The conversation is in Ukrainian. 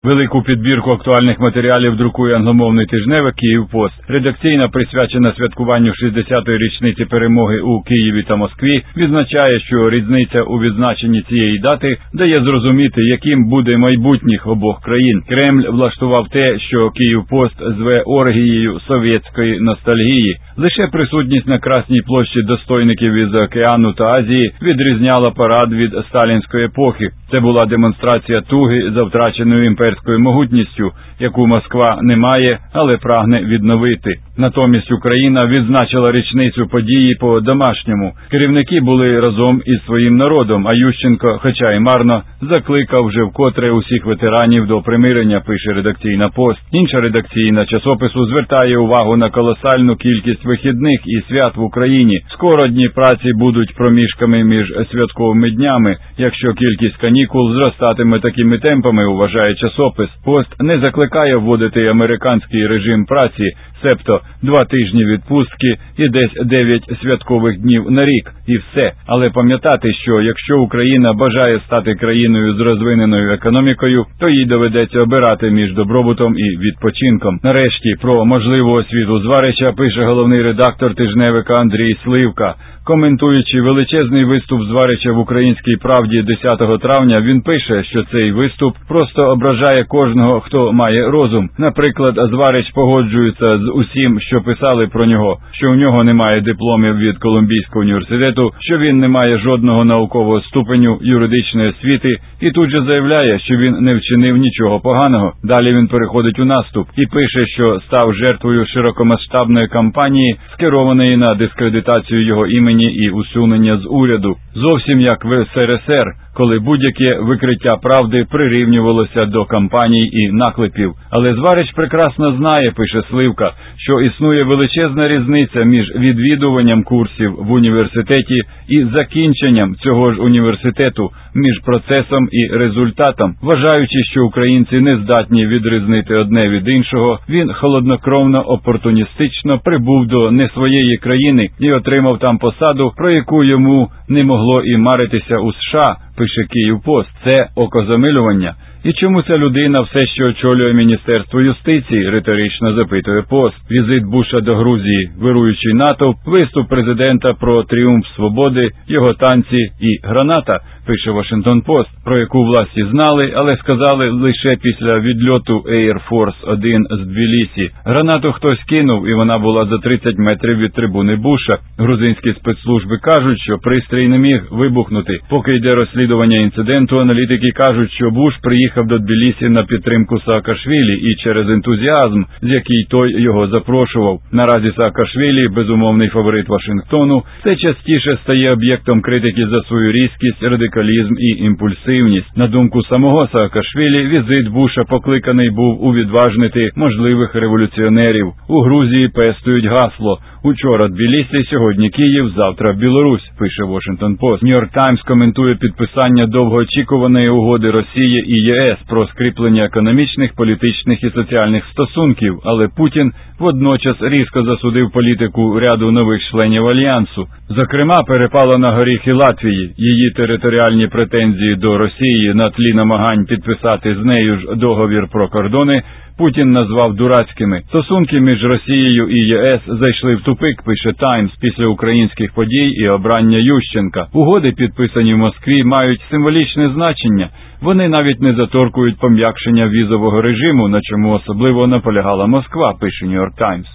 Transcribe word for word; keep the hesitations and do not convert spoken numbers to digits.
Велику підбірку актуальних матеріалів друкує англомовний тижневик «Київпост». Редакційна, присвячена святкуванню шістдесятої річниці перемоги у Києві та Москві, відзначає, що різниця у відзначенні цієї дати дає зрозуміти, яким буде майбутніх обох країн. Кремль влаштував те, що «Київпост» зве оргією совєтської ностальгії. Лише присутність на Красній площі достойників із океану та Азії відрізняла парад від сталінської епохи. Це була демонстрація туги за втраченою імперською могутністю, яку Москва не має, але прагне відновити. Натомість Україна відзначила річницю події по-домашньому. Керівники були разом із своїм народом, а Ющенко, хоча й марно, закликав вже вкотре усіх ветеранів до примирення, пише редакційна «Пост». Інша редакційна часопису звертає увагу на колосальну кількість вихідних і свят в Україні. Скоро дні праці будуть проміжками між святковими днями, якщо кількість канікул зростатиме такими темпами, вважає часопис. «Пост» не закликає вводити американський режим праці, себто два тижні відпустки і десь дев'ять святкових днів на рік, і все. Але пам'ятати, що якщо Україна бажає стати країною з розвиненою економікою, то їй доведеться обирати між добробутом і відпочинком. Нарешті, про можливу освіту Зварича пише головний редактор тижневика Андрій Сливка. Коментуючи величезний виступ Зварича в «Українській правді» десятого травня, він пише, що цей виступ просто ображає кожного, хто має розум. Наприклад, Зварич погоджується з усім, що писали про нього, що у нього немає дипломів від Колумбійського університету, що він не має жодного наукового ступеню юридичної освіти, і тут же заявляє, що він не вчинив нічого поганого. Далі він переходить у наступ і пише, що став жертвою широкомасштабної кампанії, скерованої на дискредитацію його імені і усунення з уряду. Зовсім як в ес ер ес ер, коли будь-яке викриття правди прирівнювалося до кампаній і наклепів. Але Зварич прекрасно знає, пише Сливка, що існує величезна різниця між відвідуванням курсів в університеті і закінченням цього ж університету, між процесом і результатом. Вважаючи, що українці не здатні відрізнити одне від іншого, він холоднокровно, опортуністично прибув до не своєї країни і отримав там посаду, про яку йому не могло і маритися у США, пише «Київпост». Це окозамилювання. І чому ця людина все ще очолює Міністерство юстиції, риторично запитує «Пост». Візит Буша до Грузії, вируючий натовп, виступ президента про тріумф свободи, його танці і граната, пише Вашингтон-Пост, про яку власті знали, але сказали лише після відльоту Air Force один з Тбілісі. Гранату хтось кинув, і вона була за тридцять метрів від трибуни Буша. Грузинські спецслужби кажуть, що пристрій не міг вибухнути. Поки йде розслідування інциденту, аналітики кажуть, що Буш приїхав до Тбілісі на підтримку Саакашвілі і через ентузіазм, з який той його запрошував. Наразі Саакашвілі, безумовний фаворит Вашингтону, все частіше стає об'єктом критики за свою різкість, радикалізм і імпульсивність. На думку самого Саакашвілі, візит Буша покликаний був увідважнити можливих революціонерів. У Грузії пестують гасло «Учора Тбілісі, сьогодні Київ, завтра Білорусь», пише Вашингтон-Пост. Нью-Йорк Таймс коментує підписання довгоочікуваної угоди Росії і є ес про скріплення економічних, політичних і соціальних стосунків, але Путін водночас різко засудив політику ряду нових членів Альянсу. Зокрема, перепало на горіхи Латвії. Її територіальні претензії до Росії на тлі намагань підписати з нею ж договір про кордони Путін назвав дурацькими. Стосунки між Росією і є ес зайшли в тупик, пише Таймс, після українських подій і обрання Ющенка. Угоди, підписані в Москві, мають символічне значення. Вони навіть не заторкують пом'якшення візового режиму, на чому особливо наполягала Москва, пише Нью-Йорк Таймс.